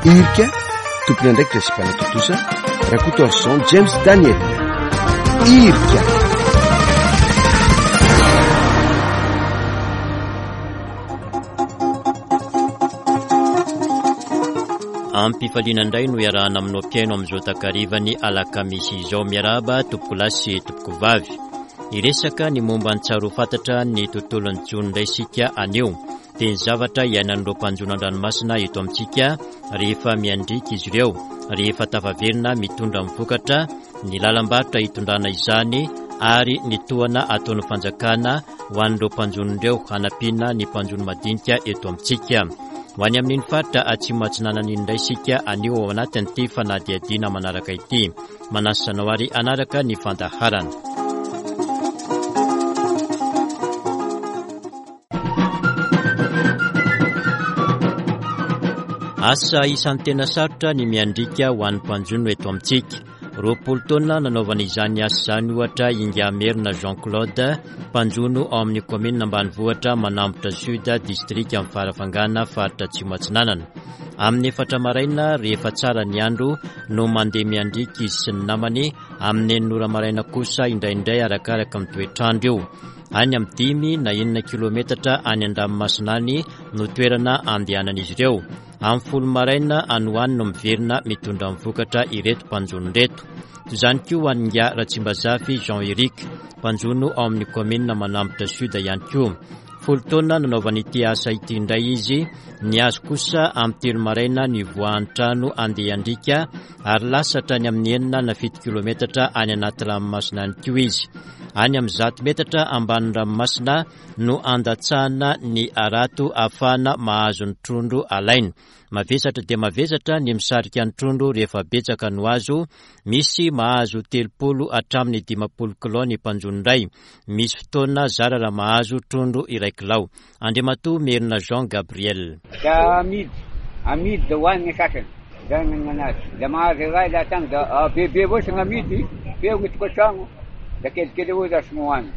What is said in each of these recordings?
irika tompony andraikitra sy mpanatotosa rakoto arson James Daniel irika. Ampifaliana indray no iarahana aminao mpiaino amin'izao takarivany alakamisy izao miaraba tompoko lahy sy tompoko vavy. Iresaka ny momba ny tsaro fantatra ny tontolon'ny jona indray isika aneo. Dia ny zavatra iainan'ireo mpanjona an-dranomasina eto amintsika rehefa miandrika izy ireo, rehefa tafaverina mitondra mivokatra, ny lalam-barotra hitondrana izany ary ny tohana ataon'ny fanjakana ho an'ireo mpanjona ireo hanampiana ny mpanjona madinika eto amintsika. Ho any amin'iny faritra atsimo atsinanany indray isika anio ao anatin'ity fanadihadiana manaraka ity. Manasa ary anaraka ny fandaharana. Asa isan'ny tena sarotra ny miandrika ho an'ny mpanjona eto amintsika. 20 taona nanaovana izany asa izany ohatra Ingamerina Jean-Claude, mpanjono ao amin'ny komina ambanivohitra Manambotra Sud district amin'ny farafangana faritra Atsimo Atsinanana. Amin'ny 4 maraina rehefa tsara ny andro no mandeha miandrika izy sy ny namany, amin'ny 9 maraina kosa indraindray arakaraka amin'ny toetrandro eo. Any amin'ny 5 na 9 kilometatra any an-dranomasina any no toerana andehanan'izy ireo. Amin'ny 10 maraina anoany no miverina mitondra mivokatra ireto mpanjono reto. Izany koa an'Inga Ratsimbazafy Jean-Éric, mpanjono ao amin'ny komina Manambotra Sud ihany koa. 10 taona nanaovana ity asa ity indray izy, ny azo kosa amin'ny 3 maraina ny voahan'ny trano andeha andrika ary lasatra any amin'ny 9 na 7 kilometatra any anaty ranomasina any koa izy. Any amin'ny 100 metatra ambanin'ny ranomasina no andatsahana ny arato afana mahazo ny trondro alaina. Mavesatra dia mavesatra ny misarika ny trondro rehefa betsaka no azo, misy mahazo 30 hatramin'ny 50 kilao ny mpanjono iray. Misy fotoana zara raha mahazo trondro iray kilao. Andriamatoa Merina Jean Gabriel. Amidy da hoanina sasany. Da nanazy. Da mahazo iray da tany da bebe avao sy gn'amidy, beo mitoko tragno. Da kelikely avao za sy mohanina.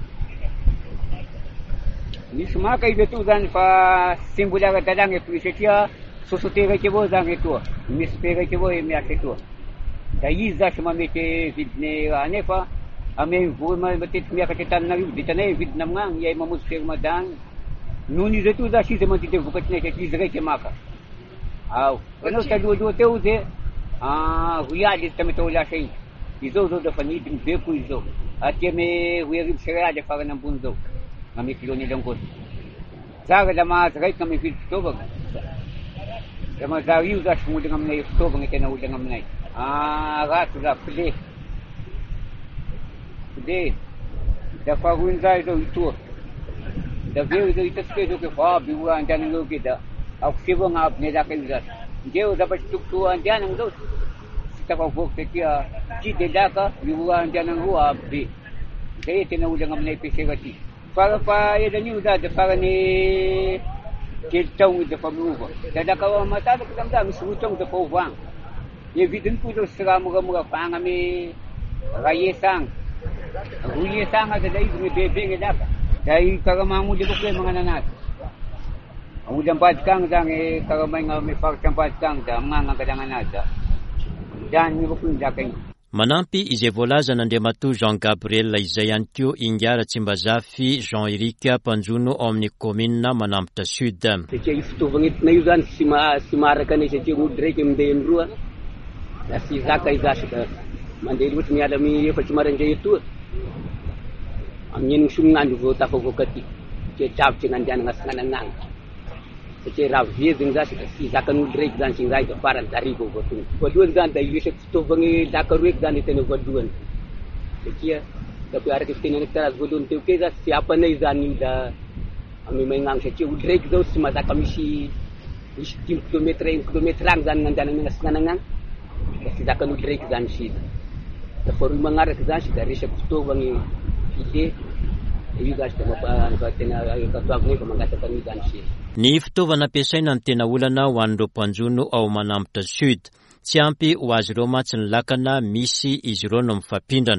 Misy maka izy atoa zany fa tsy mbola ara-dalàna eto satria sosote raiky avao zany etoa, misy pe raiky avao miasa etoa. Da izy zasy mamety vidiny raha nefa ame voa matetiky miakatra Antananarivo ditanay vidina amin'agny iay mamonjy fermadany. Nohon izy atoa zasy izy mandidy vokatriny satria izy raiky maka. Ao, anao taloaloha teo de royal izy tamety ao lasa izy. Izao zao dafa nidiny be koa izao. Aty ame 2 céréales farany ambony zao. Ame kilony langoto. Tsara la mahazo raiky ame vidy fitaovana. Da mazary io zasy olana aminay fitaovana tena olana aminay. Rato za pile. Da faharoin'izay zao itoa. Da veo zao hitasika zao ke aby io andehananao ke da akosero agnabo nialaka io zasy. Ndeo zavatry tokotoo andehanana zao. Tafavoaka satria ty de laka io andehanana roa aby be. Zay tena olana aminay pesera ty. Fa elan'io za da farany kely taogno dafa miova. Da laka matataky zamza misy 2 taogno dafa ovagna. E vidiny koa zao sy raha moramora fagna ame rayesagna. Royesagna da izy me bebe gny laka. Da i karamagnoly avao koa magnano anazy. Olo ambadiky agny zany karamaigna ame faritra ambadiky agny da magnana angalana anazy da. Dany avao koa laka igny. Manampy izay voalaza n'Andriamatoa Jean Gabriel izay ihany koa Inga Ratsimbazafy Jean-Éric, mpanjono ao amin'ny komina Manambotra Sud. Satria io fitaovana entina io zany sy maraka anay satria olo raiky mandeha amroa da sy zaka izasy da mandeha loatra miala amy 4 maraindray etoa. Amin'ny 9 somognandro vao tafavoaka aty. Satria dravitry gn'andehanana sy gn'ananagny. Satria raha vezigny zasy da sy zakan'olo raiky zany sy zay da farany darivo avao tonga. Voalohany zany da iresaky fitaovagny laka roeky zany tena voalohany. Satria da araky fitenenay tarazy voalohany teo ke zasy sy ampanay zany da ame magnagno satria olo raiky zao sy mazaka misy 10 kilometra 1 kilometra agny zany gn'andehanana sy gn'ananagny. Da sy zakan'olo raiky zany sy. Da faharoy magnaraky zany sy da resaky fitaovagny file. Io gasy da tena katoavagny fa mangataka an'io zany sy. Ny fitaovana ampiasaina ny tena olana ho an'ireo mpanjono ao Manambotra Sud. Tsy ampy ho azy ireo matsy ny lakana misy izy ireo no mifampindrana.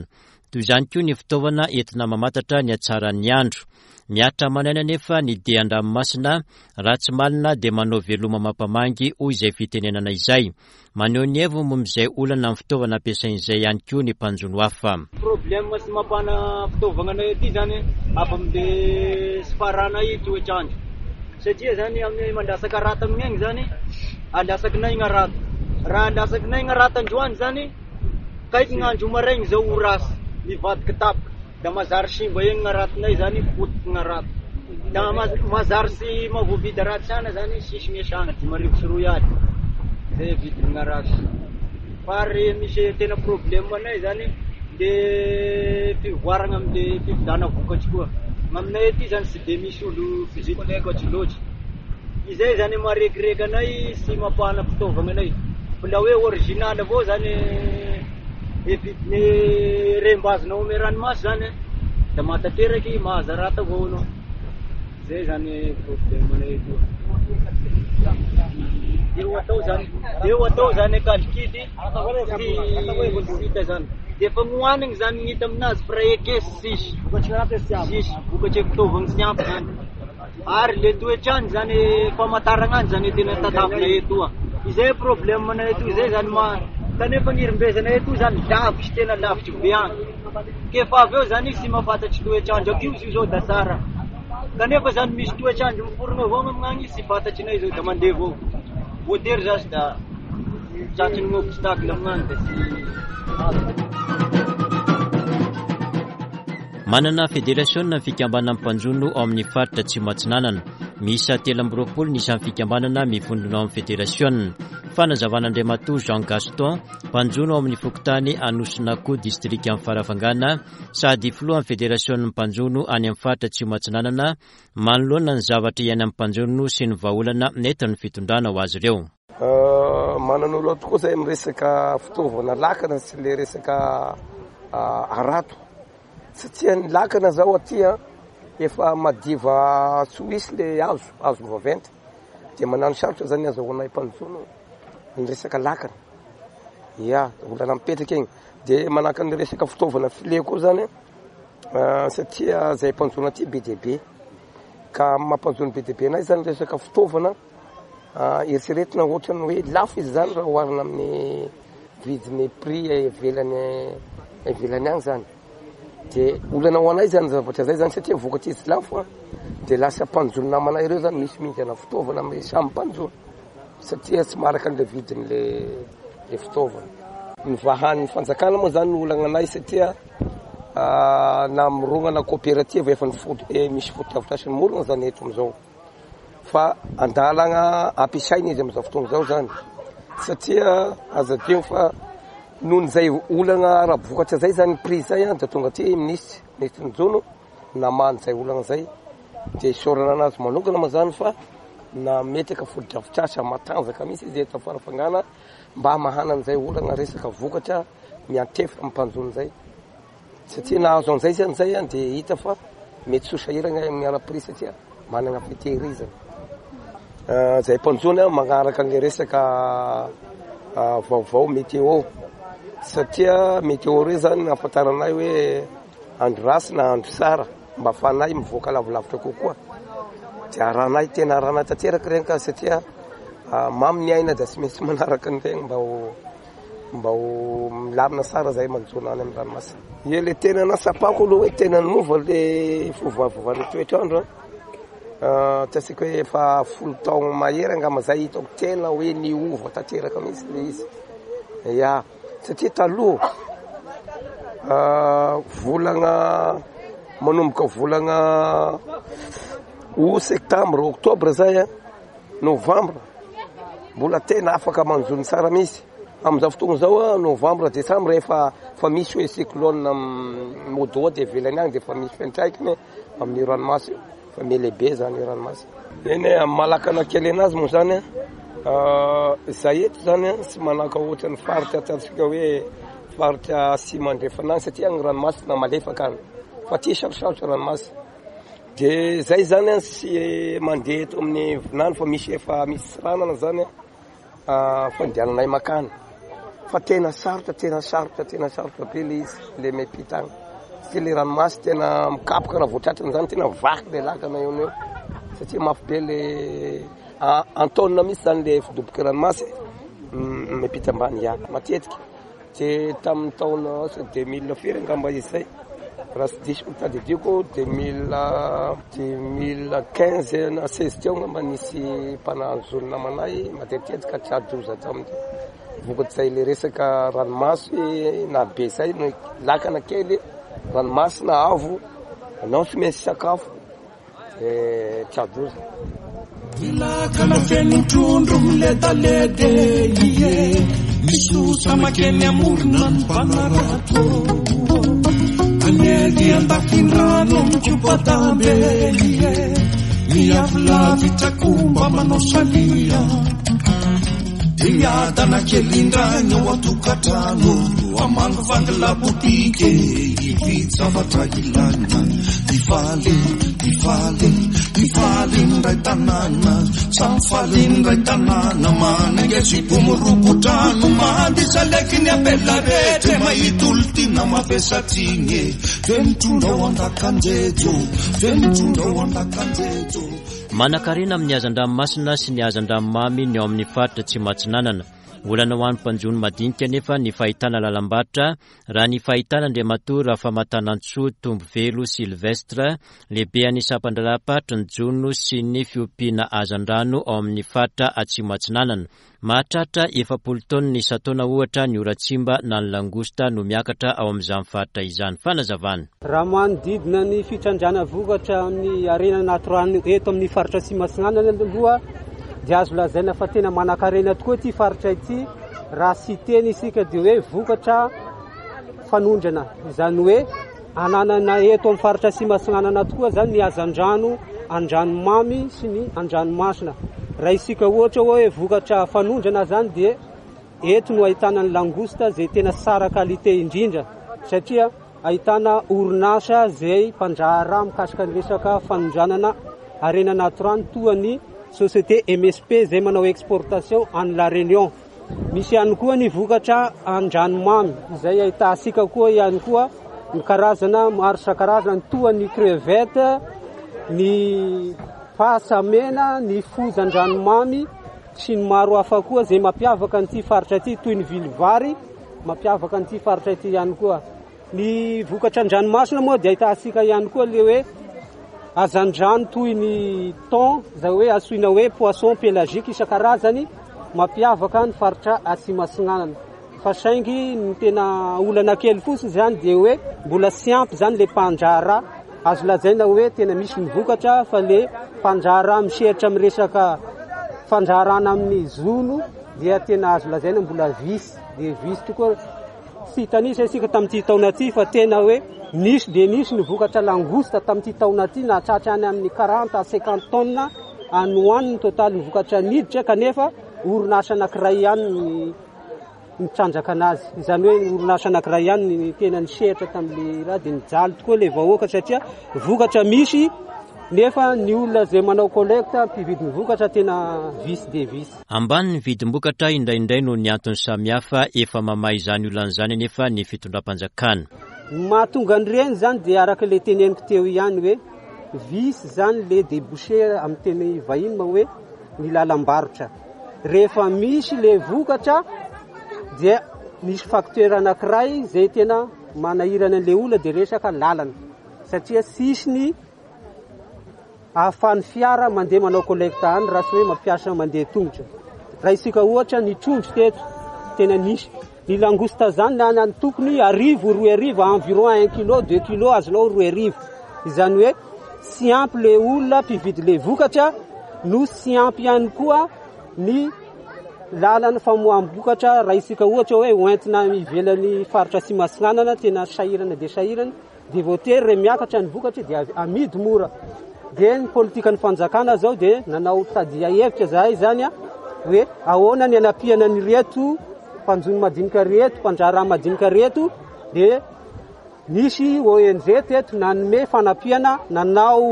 toy izany koa ny fitaovana entina mamantatra ny hatsaran'ny andro. Miatra manaina nefa ny dia an-dranomasina raha tsy malina dia manao veloma mampamangy hoy izay fitenenana izay. Maneho ny hevo momba izay olana amin'ny fitaovana ampiasain'izay ihany koa ny mpanjono hafa. Problème sy mampana fitaovana ity zany avy amin'ny sy farana toetr'andro. Satria zany amin'ny mandasaka rata amin'igny zany andasakinay gny rata. Raha andasakinay gny rata androany zany kaiky gn'andro maraigny zao orasy mivadiky tapaka. Da mazary simba eny gn'aratinay zany potiky gn'arata. Da mazary sy mavovidy raty sana zany sisy miasana 5,000 aly. Zay vidiny gn'arata. Fa re misy tena problème anay zany de fivoarana amle fividana vokatry koa. Aminay ety zany tsy de misy olo fizity vokatry loatry. Izay zany marekireky anay sy mampahana fitaovana anay. La hoe original avao zany evidiny rembazonao ame ranomasy zany da matateraky mahaza rata avao anao. Zay zany problème anay ety. Eo atao zany kalikity sy hita zany. De fa moanigny zany gn'hita aminazy pra ekesy sisy vokatry fitaovagny sy ampy zany. Ary le toetr'andro zany famantaragna any zany tena tadavina etoa. Izay problème anay ety izay zany kanefa gn'irimbezana ety zany lavitry tena lavitry be any. Kefa avy eo zany sy mahafantatry toetr'andro akio izy zao da tsara. Kanefa zany misy toetr'andro miforona avao amin'agny sy fantatry nay zao da mandeha avao. Voatery zasy da tratry ny obstacle amin'agny da sy Manana fédération fikambanana mpanjono ao amin'ny faritra Atsimo Atsinanana. Miisa 320 ny isan'ny fikambanana mivondrona ao amin'ny fédération. Fanazavan'Andriamatoa Jean Gaston, mpanjono ao amin'ny fokontany Anosinakoho district amin'ny Farafangana, sady filohan'ny fédération mpanjono any amin'ny faritra Atsimo Atsinanana, manoloana ny zavatra iain'ny mpanjono sy ny vahaolana nentin'ny fitondrana ho azy ireo. Manan'olo tokoa zay miresaka fitaovana lakana sy le resaka arato. Satria ny lakana zao aty efa madiva Suisse le hazo vaventy. De manano sarotra zany azahoanay mpanjono ny resaka lakana. Ya, olana mipetraka egny. De manaka ny resaka fitaovana file koa zany satria zay mpanjono aty be dia be. Ka mampanjono be dia be nay zany resaka fitaovana eritreretina ohatrany hoe lafo izy zany raha oharina amin'ny vidiny prix ivelany agny zany. De olana ho anay zany zavatra zay zany satria vokatry izy lafo de lasa mpanjono namanay ireo zany misy mihingana fitaovana ame samy mpanjono satria tsy maraka an'le vidiny le fitaovana. Ny vahan'ny fanjakana moa zany olana anay satria namorongana coopérative efa misy fotoavitrasiny morona zany eto amizao. Fa andalagna ampiasaina izy amizao fotoana zao zany satria azadio fa nohon' zay olana raha vokatra zay zany prix zay da tonga aty ministry njono namany zay olana zay de isorana anazy manokana ma zany fa na metaka fotoavitrasa matanjaka misy izy eto Farafangana mba mahana an'izay olana resaka vokatra miantefa mpanjono zay satria nahazo an'izay zany de hita fa mety sosahirana miara prix satria manana fitehirizana. Zay mpanjono magnaraka an'le resaka vaovao météo satria météo re zany afantaranay hoe andro rasy na andro tsara mba afanay mivoaka lavilavitra kokoa. De aranay tena arana tanteraka regny ka satria mamy ny aina da tsy maintsy manaraka an'iregny mba ho milamina tsara zay manjono any amin'ny ranomasina. Ie le tena nasapako aloha hoe tena nova le fovavovana toetr'andro tasika hoe efa 10 taogno mahery angamba zay hitako tena hoe niova tanteraka mihitsy le izy. Ya, satria taloha volagna manomboka volagna septambra oktobra zay novambra mbola tena afaka manjono tsara mihitsy. Amizao fotoagna zao novambra desambra efa misy hoe cyclone mody de velany agny de fa misy fentraikiny amin'ny ranomasy fa melehibe zany ranomasy. Eny malakana kely anazy moa zany zay eto zany sy manaka ohatra ny faritra atatsika hoe faritra Atsimo andrefana agny satria agny ranomasina malefaka agny fa ty sarosarotra ranomasy. De zay zany sy mandeha eto amin'ny vinany fa misy efa misy ranana zany fandehananay makany fa tena sarotra be le izy le mepita agny. satria le ranomasy tena mikapoka raha voatratrany zany tena vaky le lakana eo eo satria mafy be le antonina misy zany le fidoboky ranomasy mipita ambany iaka matetiky de tamin'ny taona 2000 firy angamba izy zay raha tsy diso mitady dioko 2015 na 16 teo ngamba nisy mpanahazony namanay matetikety ka tradoza tamin'izay vokatr'izay le resaka ranomasy na be zay no lakana kely ranomasy na avo anao tsy maintsy sakafo tradoza ilakana feno trondro miledalede ie misosa makeny amorona ny mpanarato anyedy andakin-rano mikopatambe ie miavolavitrakomba manao salia diadana kelindrany ao atokatrano amangovangy labotike ivitsavatra ilana ifaly ndray tanàna samfaly ndray tanàna manangezipomiropotrano mandisaleky ny apela rehetra mahitolo tina mavesatrigny fenitrondao andakanjejo Manakarena amin'ny hazan-dranomasina sy ny hazan-dranomamy ny ao amin'ny faritra tsy matsinanana. Olana ho an'ny mpanjony madinika nefa ny fahitana lalam-barotra raha ny fahitana Andriamatoa Rafamatanantsoa Tombovelo Silvestre lehibe any Sampandramparitra ny Jono sy ny fiompiana hazan-drano ao amin'ny faritra Atsimatsinanana. Mahatratra 70 taona ny isataona ohatra ny oratsimba na ny langosta no miakatra ao amin'izany faritra izany. Fanazavana. Raha manodidina ny fitrandrana vokatra amin'ny arena natoraly eto amin'ny faritra Atsimatsinanana aloha dia azo lazaina fa tena manan-karena tokoa ity faritra ity raha sy teny isika dia hoe vokatra fanondrana, izany hoe ananana eto amin'ny faritra Atsimatsinanana tokoa zany ny hazan-drano, an-dranomamy sy ny an-dranomasina. Raha isika ohatra hoe vokatra fanondrana zany dia eto no ahitana ny langosta izay tena tsara qualité indrindra satria ahitana orinasa izay mpandrahara mikasika ny resaka fanondranana arena natoraly toa ny Société MSP izay manao exportation en La Réunion. Misy ihany koa ny vokatra an-dranomamy izay ahitasika koa ihany koa ny karazana maro isan-karazany toa ny crevette, ny fahasamena, ny fozan-dranomamy sy ny maro hafa koa izay mampiavaka an'ity faritra ity toy ny vilivary mampiavaka an'ity faritra ity ihany koa. Ny vokatra an-dranomasina moa dia ahitasika ihany koa le hoe hazan-drano toy ny thon izay hoe antsoina hoe poisson pélagique isan-karazany mampiavaka ny faritra Atsimatsinanana. Fa saingy ny tena olana kely fotsiny zany dia hoe mbola tsy ampy zany le mpandrahara. Azo lazaina hoe tena misy ny vokatra fa le mpandrahara misehatra amin'ny resaka fandraharana amin'ny zono dia tena azo lazaina mbola visy. Dia visy tokoa sy hitanisa isika tamin'ity taona ity fa tena hoe nisy dia nisy ny vokatra langosta tamin'ity taona ity na tratra any amin'ny 40 à 50 tonnes anohaniny totaly ny vokatra niditra kanefa orinasa anankiray ihany ny trandraka anazy. Izany hoe orinasa anankiray ihany ny tena nisehatra tamin'le raha dia nijaly tokoa le vahoaka satria vokatra misy nefa ny olona izay manao collecte mpividy ny vokatra tena visy de visy. Ambany ny vidim-bokatra indraindray no ny antony samihafa efa mamaha izany olana izany nefa ny fitondram-panjakana. Mahatonga an'ireny zany dia araka le teneniko teo ihany hoe visy zany le débouché amin'ny teny vahiny ma hoe ny lalam-barotra. Rehefa misy le vokatra dia misy facteur anankiray izay tena manahirana an'le olona dia resaka lalana satria sisy ny ahafahan'ny fiara mandeha manao collecte any raha tsy hoe mampiasa mandeha tongotra. Raha isika ohatra ny trondro teto tena nisy ny langosta zany na ny tokony 2 environ 1 kg 2 kg azonao 2. Izany hoe tsy ampy le olona mpividy le vokatra no tsy ampy ihany koa ny lalana famoaham-bokatra. Raha isika ohatra hoe hoentina ivelan'ny faritra Atsimatsinanana tena sahirana dia sahirana dia voatery re miakatra ny vokatra dia amidy mora. Dia ny politika ny fanjakana zao dia nanao tadia hevitra zahay zany hoe ahoana ny anapiana ny reto mpanjony madinika reto, mpandrahara madinika reto dia nisy ONG teto nanome fanapiana nanao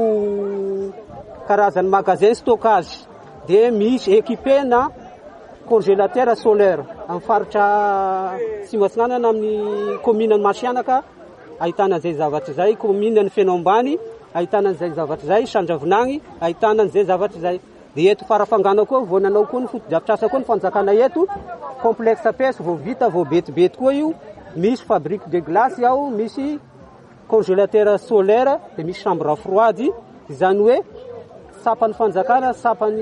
karazany magasin stockage dia misy équipé na congélateur solaire amin'ny faritra Atsimatsinanana amin'ny commune Masianaka ahitana zay zavatra zay commune ny Feno ambany, ahitana zay zavatra zay Sandravinagny, ahitana zay zavatra zay. De eto farafangana koa vao nanao koa ny fotodrafitrasa koa ny fanjakana eto complexe pes vao vita vao betibety koa io, misy fabrique de glace ao, misy congélateur solaire, de misy chambre froide, izany hoe sapany fanjakana, sapany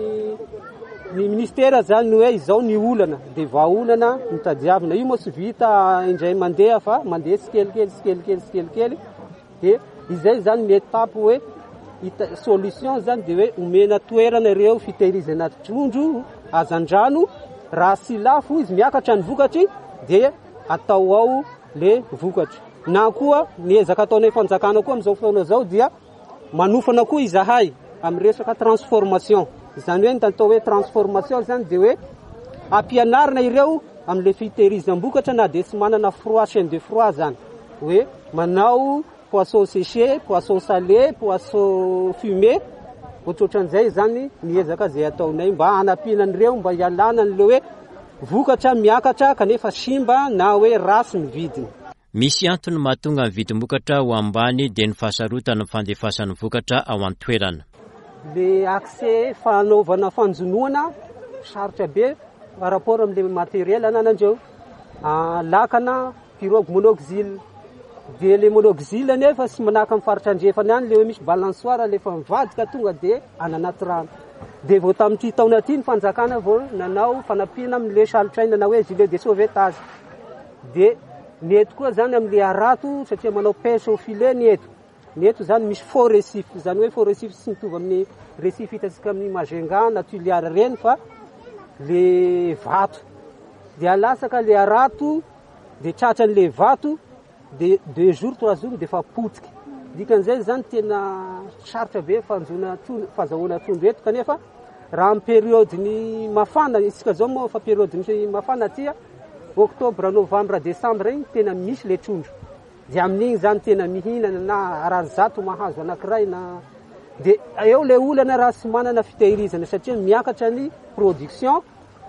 ny ministera zany hoe izao ny olana de vaolana mitadiavina. Io moa tsy vita indray mandeha fa mandeha tsikelikely de izay zany ny étape hoe solution zany de hoe omena toerana ireo fitehirizana trondro azandrano, raha sy lafo izy miakatra ny vokatry de atao ao le vokatry. Na koa ny ezaka ataonay fanjakana koa am'izao fotoana zao dia manofana koa izahay amin'ny resaka transformation. Izany hoe natao hoe transformation zany de hoe ampianarina ireo amin'le fitehirizam-bokatra na de tsy manana froid, chaîne de froid zany, hoe manao poisson séché, poisson salé, poisson fumé, ohatrohatran'izay zany niezaka zay ataonay mba hanampianan'ireo mba hialana an'le hoe vokatra miakatra kanefa simba na hoe rasy ny vidiny. Misy antony mahatonga ny vidim-bokatra ho ambany de ny fahasarotana ny fandefasan'ny vokatra ao an-toerana. Le accès fanaovana fanjonoana sarotra be par rapport amin'le matériel ananandreo. Lakana pirogue monoxyle, de le monoxyle nefa tsy manahaka amin'ny faritra andrefana any le hoe misy balançoire lefa mivadika tonga de ananaty rano. De vao tamin'ity taona ity ny fanjakana vao nanao fanampiana amin'le salotraina na hoe gilet de sauvetage. De ny eto koa zany amin'le arato satria manao pêche au filet ny eto. Ny eto zany misy faux récif, zany hoe faux récif tsy mitovy amin'ny récif hitantsika amin'ny Majunga na Tuiliara reny fa le vato. De alasaka le arato de tratran'le vato de 2 jours 3 jours de fa potika. Dikan'izay zany tena sarotra be fazahoana trondro eto kanefa raha amin'ny période-ny mafana isika zao moa fa période-ny mafana tia octobre, novembre, décembre igny tena misy le trondro. De amin'igny zany tena mihinana na arazato mahazo anankiray na de eo le olana raha tsy manana fitehirizana satria miakatra ny production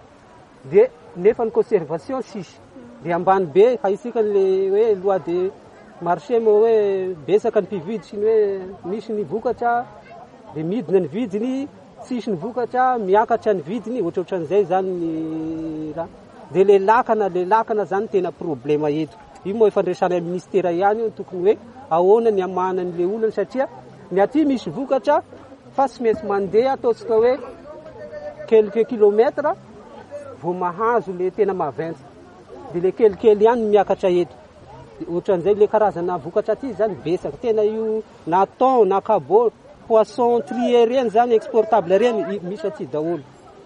de nefa ny conservation sisy. De ambany be haisika le hoe loi de marché moa hoe besaka ny mpividy sy ny hoe misy ny vokatra de midina ny vidiny, tsisy ny vokatra miakatra ny vidiny, ohatrohatran'izay zany ny raha. De le lakana zany tena problema eto. Io moa fandraisana amin'ny ministera ihany io tokony hoe ahoana ny amana an'le olana satria ny aty misy vokatra fa tsy maintsy mandeha ataontsika hoe quelques kilomètres vao mahazo le tena maventy. De le kelikely ihany miakatra eto. Ohatran'izay le karazana vokatra aty zany besaka tena io na thon na cabot, poisson trier reny zany exportable reny misy aty daholo.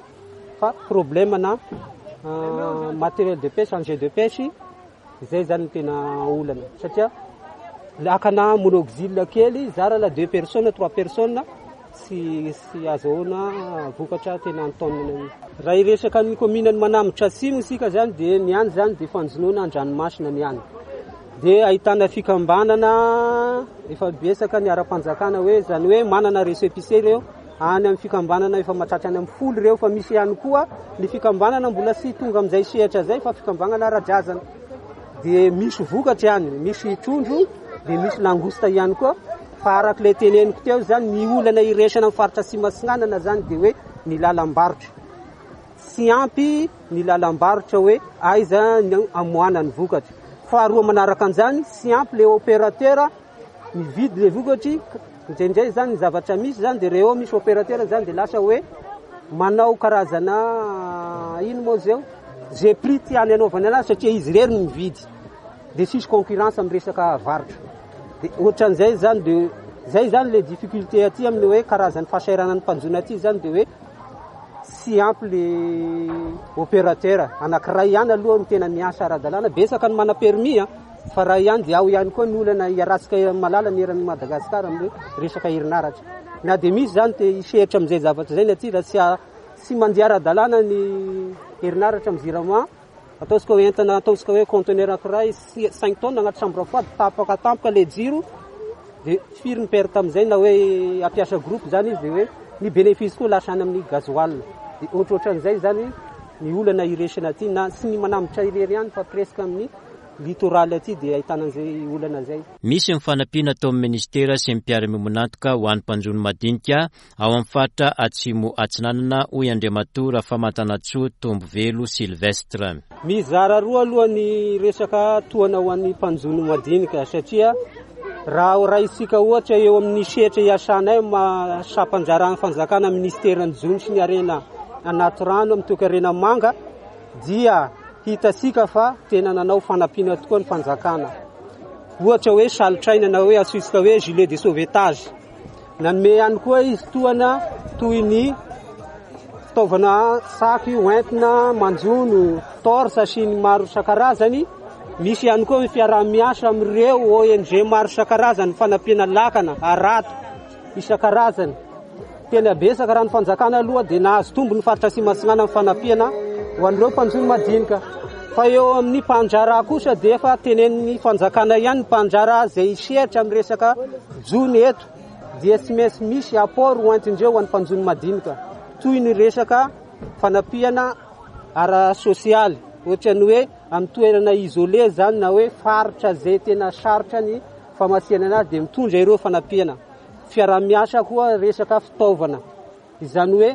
Fa problème na matériel de pêche, engin de pêche, zay zany tena olana satria lakana monoxyle kely zara la 2 personnes 3 personnes sy azahoana vokatra tena antonona. Raha iresaka ny commune manambotra atsimo isika zany de niany zany de fanjonoana an-dranomasina niany. De ahitana fikambanana efa besaka ny ara-panjakana hoe zany hoe manana récépissé reo any amin'ny fikambanana efa mahatratra any amin'ny 10 reo fa misy ihany koa ny fikambanana mbola sy tonga amin'izay sehatra zay fa fikambanana ara-drazana. De misy vokatra ihany, misy trondro, de misy langouste ihany koa. Fa araka le teneniko teo zany ny olana iresana amin'ny faritra Simatsinganana zany de hoe ny lalam-barotra. Tsy ampy ny lalam-barotra hoe aiza ny amoana ny vokatra. Faharoa manaraka an'izany, tsy ampy le opérateur mividy le vokatry. Indraindray zany ny zavatra misy zany de reo misy opérateur zany de lasa hoe manao karazana ino moa zeo j'ai prix tiany anaovany anazy satria izy rery no mividy. De sisy concurrence amin'ny resaka varotra. De ohatran'izay zany de zay zany le difficulté aty amin'ny hoe karazany fahasahiranan'ny mpanjona aty zany de hoe tsy ampy le opérateur anankiray ihany aloha ny tena miasa ara-dalàna, besaka ny mana permis fa raha ihany de ao ihany koa ny olana iaratsika malala ny eran'ny Madagasikara amin'ny resaka herinaratra. Na de misy zany te isehitra amin'izay zavatra zay ny aty raha tsy mandeha ara-dalàna ny herinaratra amin'ny Zirama, ataontsika hoe entana ataontsika hoe conteneur anankiray 5 tonnes agnaty chambre froide tampoka le jiro de firy ny perte amin'izay na hoe ampiasa groupe zany izy de hoe ny bénéfice koa lasa any amin'ny gasoil. De ohatrohatran'izay zany ny olana iresana aty na tsy ny manambotra irery ihany fa presque amin'ny litoraly aty dia ahitana an'izay olana zay. Misy mifanampiana tao amin'ny ministera sy mpiara-mimonatoka ho an'ny mpanjono madinika ao amin'ny faritra Atsimo Atsinanana hoy Andriamatora Famantanatsoa Tombovelo Silvestre. Mizara roa aloha ny resaka tohana ho an'ny mpanjono madinika satria raha isika ohatra eo amin'ny setra iasanay masapanjarana fanjakana ministeran'ny Jony sy ny arena anaty rano amin'ny toekarena manga dia hitasika fa tena nanao fanampiana tokoa ny fanjakana. Ohatra hoe salitraina na hoe asitsika hoe gilet de sauvetage. Nanome ihany koa izy tohana toy ny fitaovana saky hoentina manjono torsa sy ny maro sakarazany. Misy ihany koa fiaraha-miasa amin'ireo ONG maro sakarazany fanampiana lakana arato isan-karazany. Tena besaka raha ny fanjakana aloha dia nahazo tombo ny faritra Simasinana amin'ny fanampiana ho an'ireo mpanjono madinika. Fa eo amin'ny mpanjara kosa dia efa tenenin'ny fanjakana ihany ny mpanjara izay sehatra amin'ny resaka jony eto dia tsy maintsy misy apport hoentindreo ho an'ny mpanjono madinika toy ny resaka fanampiana ara-sosialy ohatra ny hoe amin'ny toerana isolé zany na hoe faritra zay tena sarotra ny famasiana anazy dia mitondra ireo fanampiana. Fiaraha-miasa koa resaka fitaovana izany hoe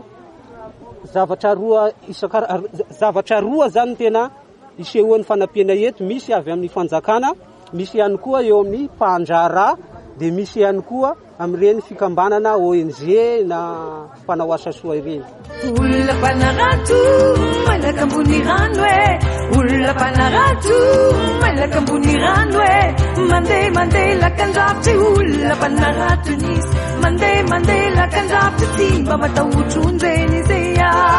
zavatra roa zany tena isehoan'ny fanampiana eto, misy avy amin'ny fanjakana, misy ihany koa eo amin'ny mpanjara, dia misy ihany koa amin'ireny fikambanana ONG na mpanao asa soa ireny. Olona mpanarato malaka ambony rano olona mpanarato malaka ambony rano mandeha lakan-davitra olona mpanarato nisy mandeha lakan-davitra ty mba matahotr'onjeny izay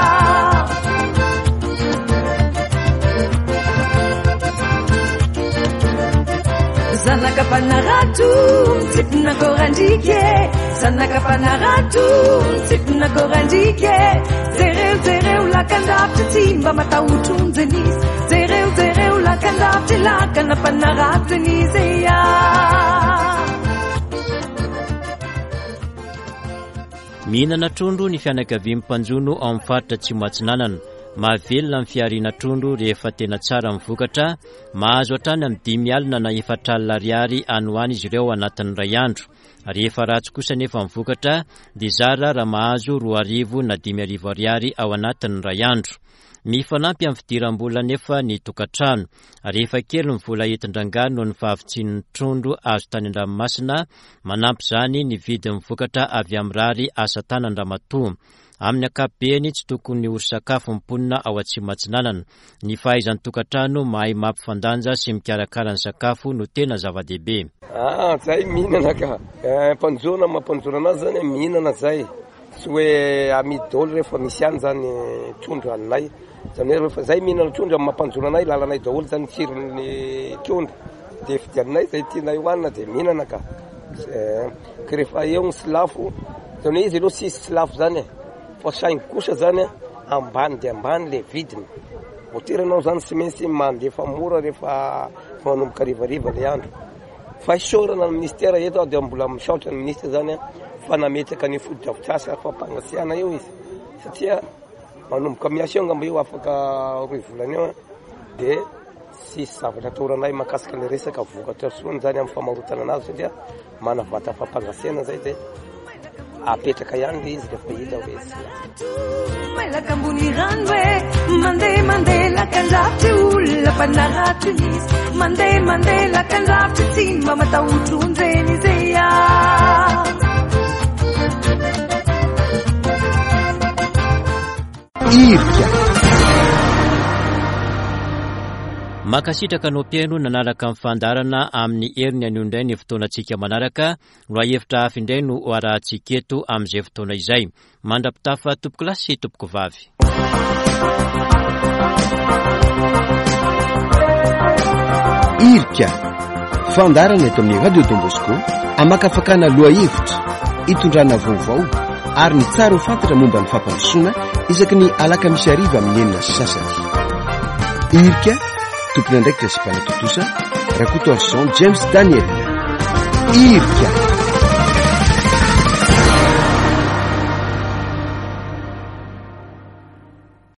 zanaka panarato tsipina korandrike zanaka panarato tsipina korandrike jereo lakan-davitra ty mba matahotr'onjenisy jereo lakan-davitra lakana panarato nisy mihinana trondro ny fianakavian'ny mpanjono ao amin'ny faritra Atsimo Atsinanana. Mahavelona amin'ny fiariana trondro rehefa tena tsara mivokatra, mahazo hatrany amin'ny 5 alina na 4 alina ariary anoany izy ireo anatin'ny ray andro. Rehefa ratsy kosa nefa mivokatra dia zara raha mahazo 2,000 na 5,000 ariary ao anatin'ny ray andro. Mifanampy amin'ny fidiram-bola nefa ny tokantrano. Rehefa kely ny vola entin-drangano noho ny fahavitsin'ny trondro azo tany an-dranomasina, manampy zany ny vidin'ny vokatra avy amin'ny rary asa tanan-dramatoa. Amin'ny ankapobeny tsy tokony ny ory-sakafo mimponina ao Atsimo Atsinanana. Ny fahaizan'ny tokantrano mahay mampifandanja sy mikarakara ny sakafo no tena zava-dehibe. Zay mihinana ka. Mpanjona mampanjona anazy zany mihinana zay. Tsy hoe amidy daholo rehefa misy any zany trondro aninay. Zany hoe rehefa zay mihinana trondro amin'ny mampanjona anay lalanay daholo zany tsirony trondro. Dia fidianay zay tianay hoanina dia mihinana ka. Ka rehefa eo ny silafo, zany hoe izy aloha sisy silafo zany fa saingy kosa zany ambany dia ambany le vidiny. Moteranao zany tsy maintsy mandefa mora rehefa manomboka rivariva le andro. Fa isorana ny ministera eto dia mbola misaotra ny ministra zany fa nametaka ny fodi-drafitrasa fampangasiana eo izy. Satria manomboka miasa eo ngamba eo afaka 2 volana eo dia sisy zavatra atoranay makasika ny resaka vokatra soany zany amin'ny famarotana anazy satria manavata fampangasiana zay dia apetraka ihany le izy rehefa hita hoe malaka ambony rano mandeha lakan-davitra olona mpanarato nisy mandeha lakan-davitra tsy mba matahotr'onjeny izay irka Makasitraka no mpiaino nanaraka amin'ny fandarana amin'ny heriny anio indray ny fotoanantsika manaraka, no ahevitra hafa indray no arahantsika eto amin'izay fotoana izay. Mandrapitafa tompoko lahy sy tompoko vavy. Irka fandarana eto amin'ny Radio Don Bosco amakafakana lohahevitra hitondrana vaovao ary ny tsara ho fantatra momba ny fampandrosoana isaky ny alakamisy ariva amin'ny enina sy sasany. Irka tompony andraikitra sy mpanatotosa Rakoto Arson James Daniel. Irka